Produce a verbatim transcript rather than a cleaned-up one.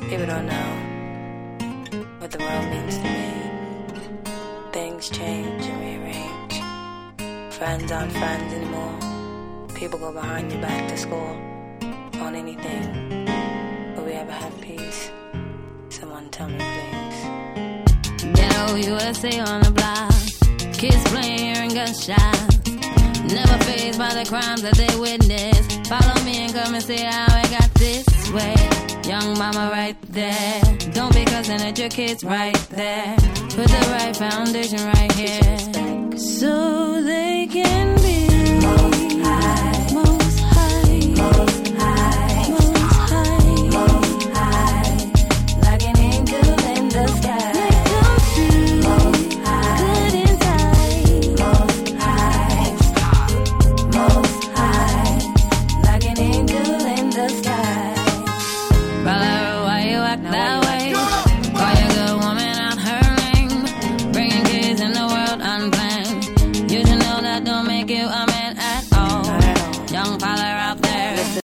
People don't know what the world means to me. Things change and rearrange. Friends aren't friends anymore. People go behind your back to school on anything. Will we ever have peace? Someone tell me, please. Ghetto U S A on the block. Kids playing hearing gunshots. Never fazed by the crimes that they witness. Follow me and come and see how I got this way. Young mama right there. Don't be cussing at your kids right there. Put the right foundation right here, so they can be most high, most high, most high, most high, most high, like an angel in the sky. They come through most high, good inside, most high, most high, like an angel in the sky. Brother, why you act that way? Call your good woman out her name. Bringing kids in the world unplanned. You should know that don't make you a man.